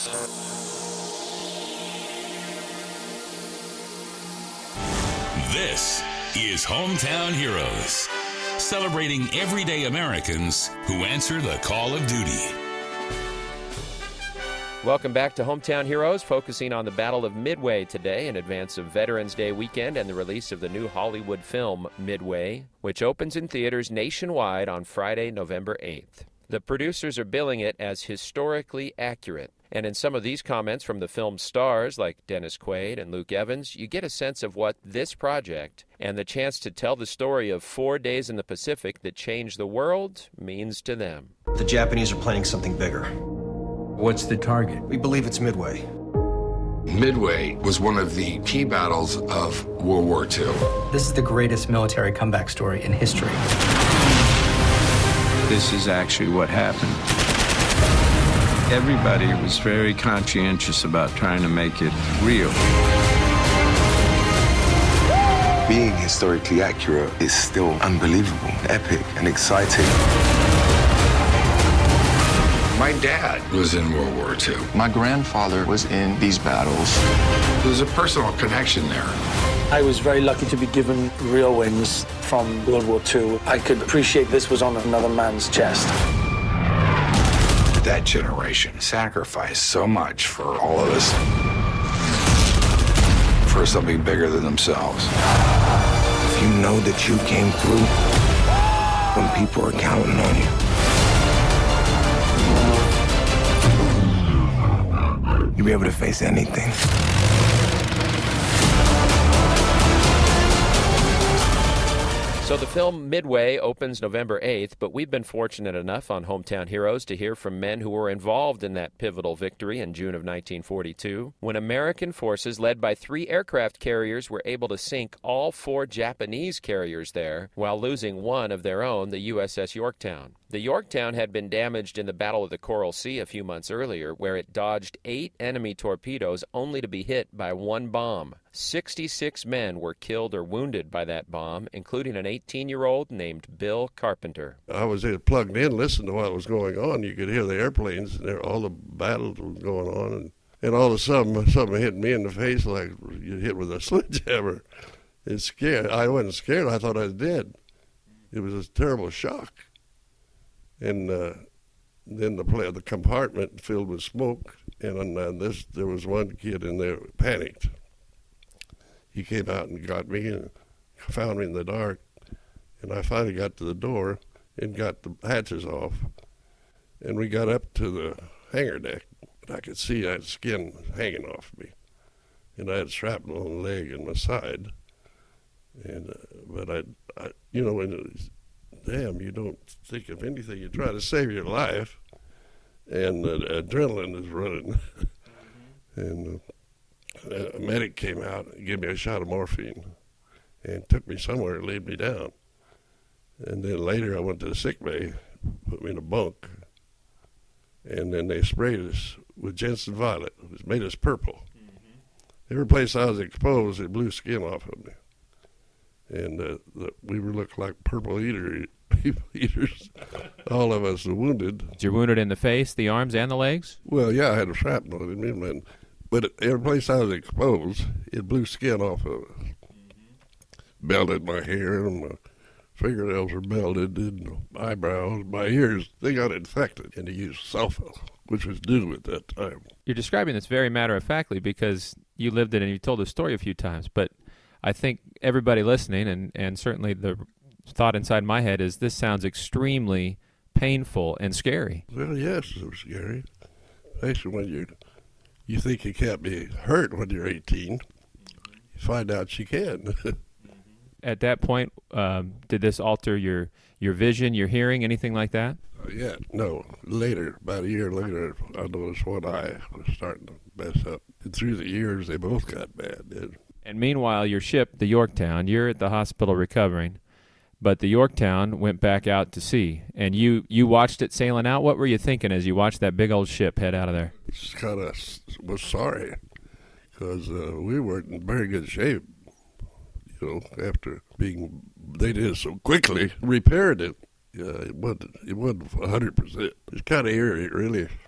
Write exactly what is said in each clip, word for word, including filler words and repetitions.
This is Hometown Heroes, celebrating everyday Americans who answer the call of duty. Welcome back to Hometown Heroes, focusing on the Battle of Midway today in advance of Veterans Day weekend and the release of the new Hollywood film Midway, which opens in theaters nationwide on Friday, November eighth. The producers are billing it as historically accurate. And in some of these comments from the film's stars, like Dennis Quaid and Luke Evans, you get a sense of what this project and the chance to tell the story of four days in the Pacific that changed the world means to them. The Japanese are planning something bigger. What's the target? We believe it's Midway. Midway was one of the key battles of World War Two. This is the greatest military comeback story in history. This is actually what happened. Everybody was very conscientious about trying to make it real. Being historically accurate is still unbelievable, epic, and exciting. My dad was in World War Two. My grandfather was in these battles. There's a personal connection there. I was very lucky to be given real wins from World War Two. I could appreciate this was on another man's chest. That generation sacrificed so much for all of us, for something bigger than themselves. If you know that you came through when people are counting on you, you'll be able to face anything. So the film Midway opens November eighth, but we've been fortunate enough on Hometown Heroes to hear from men who were involved in that pivotal victory in June of nineteen forty-two, when American forces led by three aircraft carriers were able to sink all four Japanese carriers there while losing one of their own, the U S S Yorktown. The Yorktown had been damaged in the Battle of the Coral Sea a few months earlier, where it dodged eight enemy torpedoes only to be hit by one bomb. sixty-six men were killed or wounded by that bomb, including an eighteen-year-old named Bill Carpenter. I was plugged in, listening to what was going on. You could hear the airplanes, and all the battles were going on, and, and all of a sudden, something hit me in the face like you hit with a sledgehammer. It scared. I wasn't scared. I thought I was dead. It was a terrible shock. And uh, then the play, the compartment filled with smoke, and uh, this there was one kid in there panicked. He came out and got me and found me in the dark, and I finally got to the door and got the hatches off, and we got up to the hangar deck, and I could see I had skin hanging off me, and I had shrapnel on the leg and my side, and uh, but I, I, you know, when it was, damn, you don't think of anything. You try to save your life, and uh, adrenaline is running. and uh, a medic came out and gave me a shot of morphine and took me somewhere and laid me down. And then later I went to the sick bay, put me in a bunk, and then they sprayed us with Jensen Violet. It made us purple. Mm-hmm. Every place I was exposed, it blew skin off of me. And uh, the, we were looked like purple eater, eaters, all of us were wounded. You're wounded in the face, the arms, and the legs? Well, yeah, I had a shrapnel in me, man. But every place I was exposed, it blew skin off of us. Mm-hmm. Belted my hair, and my fingernails were belted, and my eyebrows, my ears, they got infected. And they used sulfa, which was new at that time. You're describing this very matter-of-factly because you lived it and you told the story a few times, but I think everybody listening, and, and certainly the thought inside my head is this sounds extremely painful and scary. Well, yes, it was scary, especially when you you think you can't be hurt when you're eighteen. You find out you can. At that point, um, did this alter your, your vision, your hearing, anything like that? Uh, yeah, no. Later, about a year later, I noticed one eye was starting to mess up. And through the years, they both got bad, did. And meanwhile, your ship, the Yorktown, you're at the hospital recovering, but the Yorktown went back out to sea, and you, you watched it sailing out. What were you thinking as you watched that big old ship head out of there? Just kind of was sorry, because uh, we weren't in very good shape, you know, after being, they did it so quickly, repaired it. Uh, it wasn't, it wasn't one hundred percent. It's kind of eerie, really.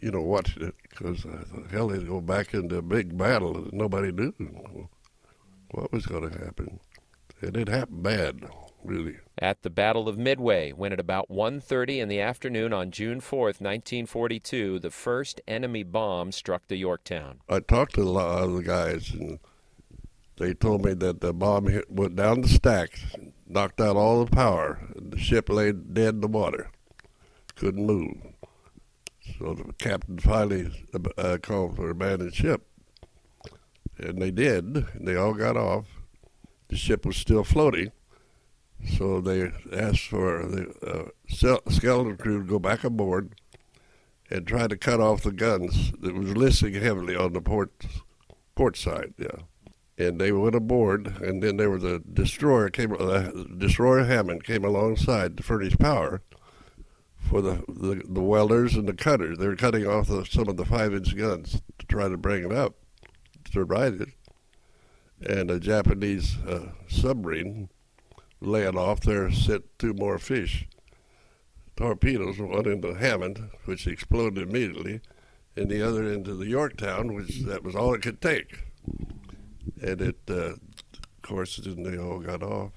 you know, watching it because I thought, hell, they'd go back into a big battle and nobody knew what was going to happen. And it happened bad, really. At the Battle of Midway, when at about one thirty in the afternoon on June fourth, nineteen forty-two, the first enemy bomb struck the Yorktown. I talked to a lot of the guys, and they told me that the bomb hit, went down the stacks, knocked out all the power, and the ship lay dead in the water. Couldn't move. So the captain finally uh, called for abandoned ship. And they did, and they all got off. The ship was still floating, so they asked for the uh, skeleton crew to go back aboard and try to cut off the guns that was listing heavily on the port port side. Yeah, and they went aboard, and then there was a destroyer came, uh, destroyer Hammond came alongside to furnish power for the, the the welders and the cutters. They were cutting off the, some of the five-inch guns to try to bring it up to ride it. And a Japanese uh, submarine laying off there sent two more fish. Torpedoes, one into Hammond, which exploded immediately, and the other into the Yorktown, which that was all it could take. And it, uh, of course, then they all got off.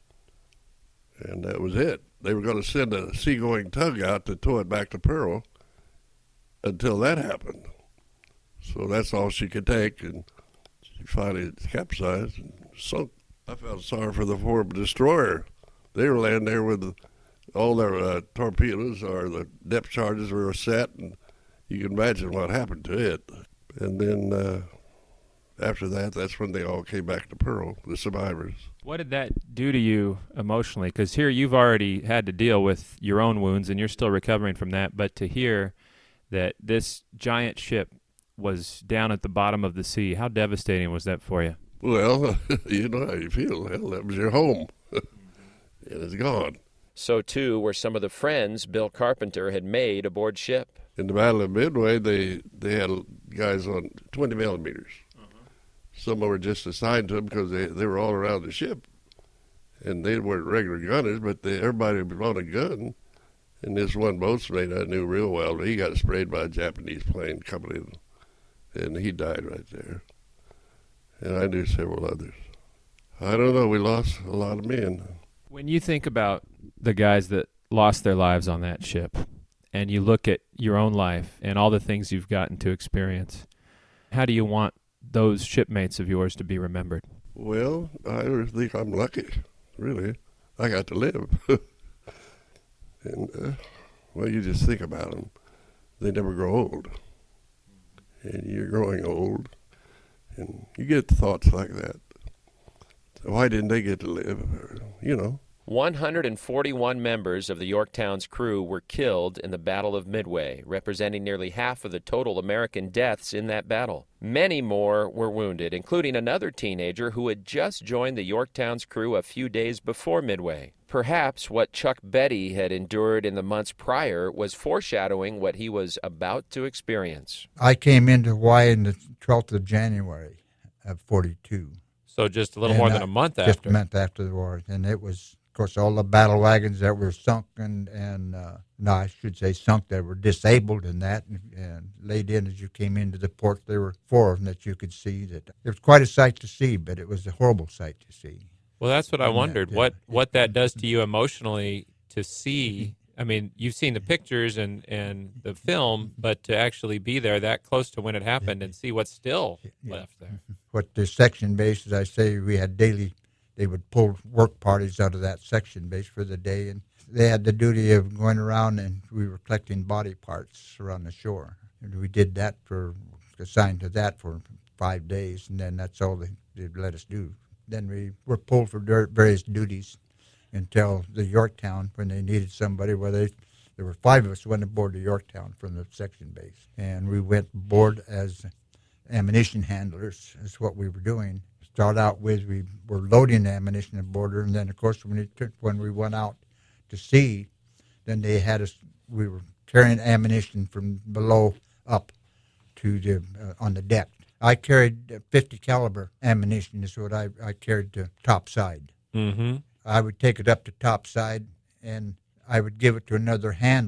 And that was it. They were going to send a seagoing tug out to tow it back to Pearl until that happened. So that's all she could take, and she finally capsized and sunk. I felt sorry for the poor destroyer. They were laying there with the, all their uh, torpedoes or the depth charges were set, and you can imagine what happened to it. And then uh, after that, that's when they all came back to Pearl, the survivors. What did that do to you emotionally? Because here you've already had to deal with your own wounds, and you're still recovering from that. But to hear that this giant ship was down at the bottom of the sea, how devastating was that for you? Well, you know how you feel. Hell, that was your home. And it's gone. So, too, were some of the friends Bill Carpenter had made aboard ship. In the Battle of Midway, they, they had guys on twenty millimeters. Uh-huh. Some were just assigned to them because they, they were all around the ship. And they weren't regular gunners, but they, everybody brought a gun. And this one boatswain I knew real well, he got sprayed by a Japanese plane coming in. And he died right there. And I knew several others. I don't know, we lost a lot of men. When you think about the guys that lost their lives on that ship, and you look at your own life and all the things you've gotten to experience, how do you want those shipmates of yours to be remembered? Well, I think I'm lucky, really. I got to live. and, uh, well, you just think about them. They never grow old. And you're growing old, and you get thoughts like that. Why didn't they get to live? Or, you know. one hundred forty-one members of the Yorktown's crew were killed in the Battle of Midway, representing nearly half of the total American deaths in that battle. Many more were wounded, including another teenager who had just joined the Yorktown's crew a few days before Midway. Perhaps what Chuck Betty had endured in the months prior was foreshadowing what he was about to experience. I came into Hawaii on the twelfth of January of forty-two. So just a little and more I, than a month just after. Just a month after the war. And it was, of course, all the battle wagons that were sunk and, and uh, no, I should say sunk, that were disabled and that, and, and laid in as you came into the port. There were four of them that you could see. That it was quite a sight to see, but it was a horrible sight to see. Well, that's what I wondered, yeah. what what that does to you emotionally to see. I mean, you've seen the pictures and, and the film, but to actually be there that close to when it happened and see what's still yeah. left there. What the section base, as I say, we had daily, they would pull work parties out of that section base for the day, and they had the duty of going around, and we were collecting body parts around the shore. And we did that for, assigned to that for five days, and then that's all they, they let us do. Then we were pulled for various duties until the Yorktown, when they needed somebody. Well, they, there were five of us went aboard the Yorktown from the section base. And we went aboard as ammunition handlers, is what we were doing. Start out with, we were loading ammunition aboard her, and then, of course, when, it took, when we went out to sea, then they had us, we were carrying ammunition from below up to the uh, on the deck. I carried fifty caliber ammunition is what I, I carried to topside. Mm-hmm. I would take it up to topside, and I would give it to another handler.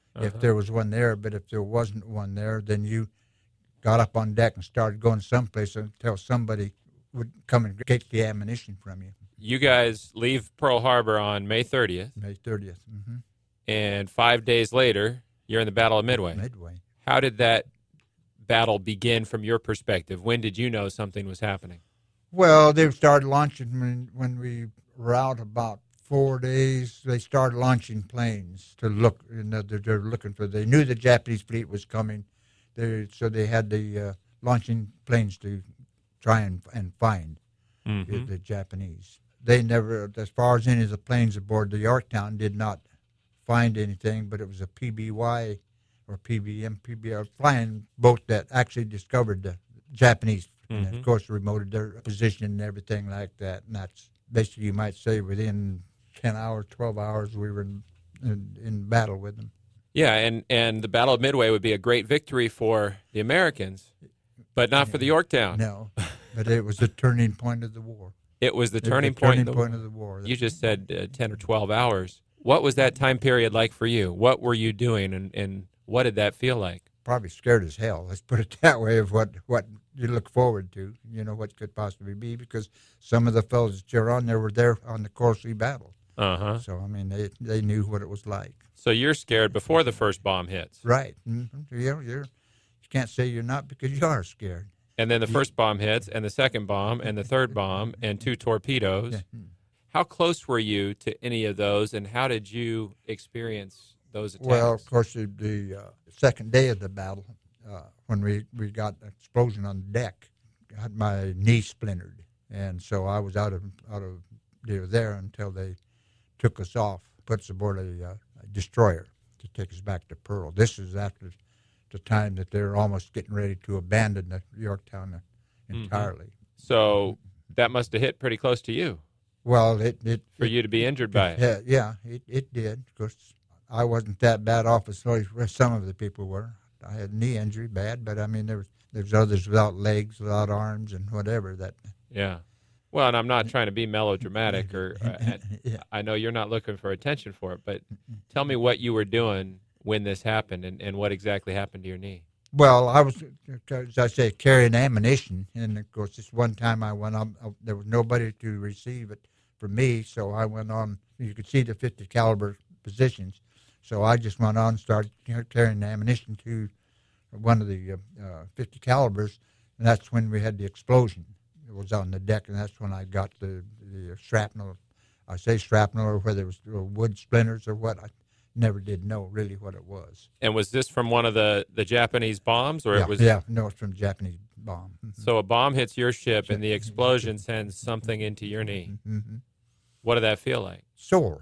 uh-huh. if Uh-huh. there was one there. But if there wasn't one there, then you got up on deck and started going someplace until somebody would come and take the ammunition from you. You guys leave Pearl Harbor on May thirtieth. May thirtieth. Mm-hmm. And five days later, you're in the Battle of Midway. Midway. How did that battle begin from your perspective? When did you know something was happening? Well, they started launching when, when we were out about four days. They started launching planes to look. You know, they're, they're looking for. They knew the Japanese fleet was coming, they, so they had the uh, launching planes to try and and find mm-hmm. the, the Japanese. They never, as far as any of the planes aboard the Yorktown, did not find anything. But it was a P B Y or P B M, P B R flying boat that actually discovered the Japanese. Mm-hmm. And of course, remoted their position and everything like that. And that's basically, you might say, within ten hours, twelve hours, we were in, in, in battle with them. Yeah, and, and the Battle of Midway would be a great victory for the Americans, but not yeah. for the Yorktown. No, but it was the turning point of the war. It was the It turning, was the point, turning of the, point of the war. You just said uh, ten or twelve hours. What was that time period like for you? What were you doing, and, and what did that feel like? Probably scared as hell, let's put it that way, of what, what you look forward to, you know, what could possibly be, because some of the fellows that you're on there were there on the Coral Sea Battle. Uh-huh. So, I mean, they they knew what it was like. So you're scared before the first bomb hits. Right. Mm-hmm. You're, you're, you can't say you're not, because you are scared. And then the first bomb hits, and the second bomb, and the third bomb, and two torpedoes. Yeah. How close were you to any of those, and how did you experience those attacks? Well, of course, the, the uh, second day of the battle, uh, when we, we got an explosion on the deck, I had my knee splintered. And so I was out of out of there until they took us off, put us aboard a, uh, a destroyer to take us back to Pearl. This is after the time that they're almost getting ready to abandon the Yorktown entirely. Mm-hmm. So that must have hit pretty close to you. Well, it... it For it, you to be injured by it. Yeah, yeah it, it did. Of course, I wasn't that bad off as some of the people were. I had knee injury bad, but I mean, there was, there's others without legs, without arms, and whatever. That. Yeah. Well, and I'm not trying to be melodramatic, or uh, yeah. I know you're not looking for attention for it, but tell me what you were doing when this happened, and, and what exactly happened to your knee. Well, I was, as I say, carrying ammunition, and of course, this one time I went on, there was nobody to receive it for me, so I went on. You could see the fifty caliber positions, so I just went on and started carrying ammunition to one of the uh, uh, fifty calibers, and that's when we had the explosion. It was on the deck, and that's when I got the, the shrapnel. I say shrapnel, or whether it was wood splinters or what. I never did know really what it was. And was this from one of the, the Japanese bombs, or yeah, it was? Yeah, no, it's from Japanese bomb. Mm-hmm. So a bomb hits your ship, and the explosion sends something into your knee. Mm-hmm. What did that feel like? Sore.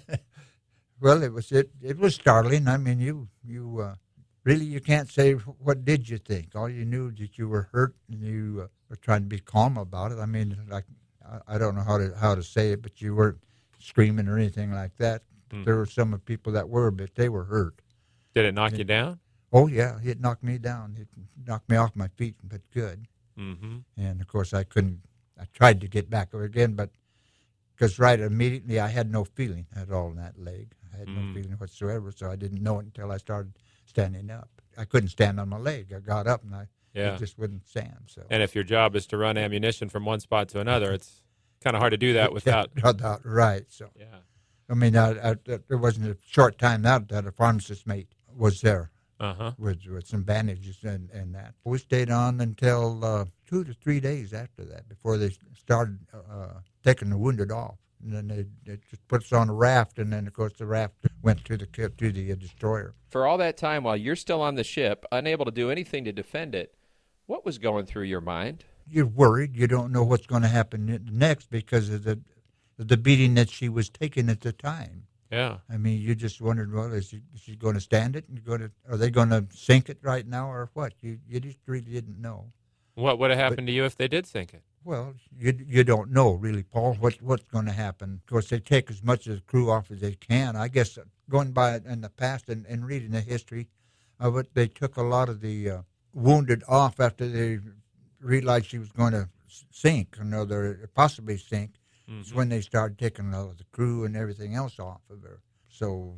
Well, it was it, it was startling. I mean, you you uh, really you can't say what did you think. All you knew that you were hurt, and you uh, were trying to be calm about it. I mean, like I, I don't know how to how to say it, but you weren't screaming or anything like that. Mm. There were some people that were, but they were hurt. Did it knock it, you down? Oh yeah, it knocked me down. It knocked me off my feet, but good. Mm-hmm. And of course, I couldn't. I tried to get back again, but because right immediately I had no feeling at all in that leg. I had mm. no feeling whatsoever, so I didn't know it until I started standing up. I couldn't stand on my leg. I got up and I yeah. it just wouldn't stand. So. And if your job is to run ammunition from one spot to another, it's kind of hard to do that without. without right. So. Yeah. I mean, I, I, there wasn't a short time that that a pharmacist mate was there uh-huh. with with some bandages and, and that. We stayed on until uh, two to three days after that before they started uh, taking the wounded off. And then they, they just put us on a raft, and then, of course, the raft went to the to the uh, destroyer. For all that time, while you're still on the ship, unable to do anything to defend it, what was going through your mind? You're worried. You don't know what's going to happen next because of the the beating that she was taking at the time. Yeah. I mean, you just wondered, well, is she, is she going to stand it? And going to, are they going to sink it right now or what? You you just really didn't know. What would have happened but, to you if they did sink it? Well, you you don't know, really, Paul, what, what's going to happen. Of course, they take as much of the crew off as they can. I guess going by in the past and, and reading the history of it, they took a lot of the uh, wounded off after they realized she was going to sink, or possibly sink. Mm-hmm. It's when they started taking all of the crew and everything else off of her. So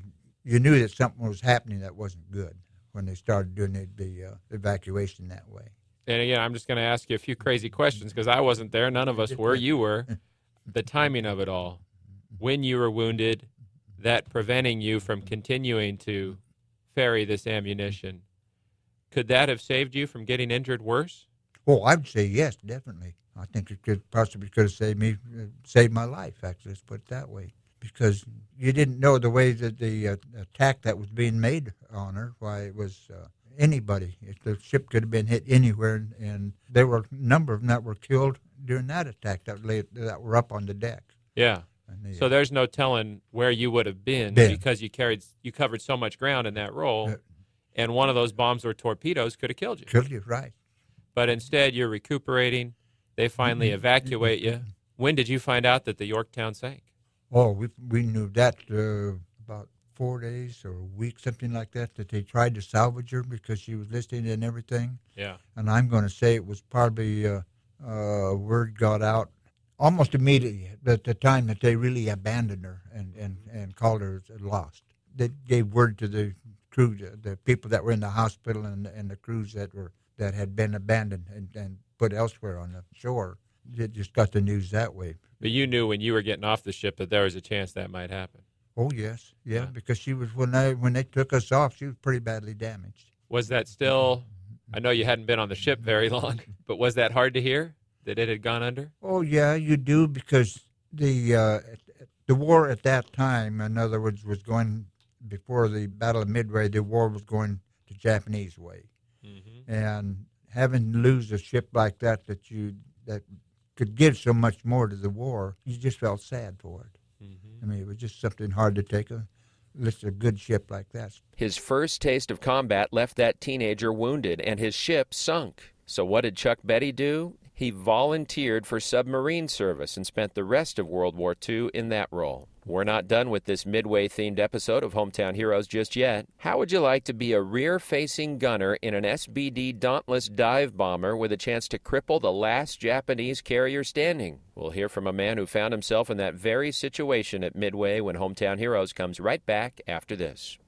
you knew that something was happening that wasn't good when they started doing the, the uh, evacuation that way. And again, I'm just going to ask you a few crazy questions because I wasn't there. None of us were. You were. The timing of it all, when you were wounded, that preventing you from continuing to ferry this ammunition, could that have saved you from getting injured worse? Oh, I would say yes, definitely. I think it could possibly could have saved me, uh, saved my life, actually, let's put it that way. Because you didn't know the way that the uh, attack that was being made on her, why it was uh, anybody. If the ship could have been hit anywhere, and, and there were a number of them that were killed during that attack that, lay, that were up on the deck. Yeah. The, so there's no telling where you would have been, been. because you carried you covered so much ground in that role, uh, and one of those bombs or torpedoes could have killed you. Killed you, right. But instead, you're recuperating. They finally evacuate you. When did you find out that the Yorktown sank? Oh, we we knew that uh, about four days or a week, something like that, that they tried to salvage her because she was listed and everything. Yeah. And I'm going to say it was probably uh, uh, word got out almost immediately at the time that they really abandoned her and, and, and called her lost. They gave word to the crew, the people that were in the hospital and, and the crews that were that had been abandoned and, and put elsewhere on the shore. They just got the news that way. But you knew when you were getting off the ship that there was a chance that might happen. Oh yes, yeah, yeah. Because she was when they when they took us off, she was pretty badly damaged. Was that still? I know you hadn't been on the ship very long, but was that hard to hear that it had gone under? Oh yeah, you do, because the uh, the war at that time, in other words, was going before the Battle of Midway. The war was going the Japanese way, mm-hmm. and having to lose a ship like that that you that. could give so much more to the war, you just felt sad for it. Mm-hmm. I mean, it was just something hard to take a list a good ship like that. His first taste of combat left that teenager wounded, and his ship sunk. So what did Chuck Betty do? He volunteered for submarine service and spent the rest of World War Two in that role. We're not done with this Midway-themed episode of Hometown Heroes just yet. How would you like to be a rear-facing gunner in an S B D Dauntless dive bomber with a chance to cripple the last Japanese carrier standing? We'll hear from a man who found himself in that very situation at Midway when Hometown Heroes comes right back after this.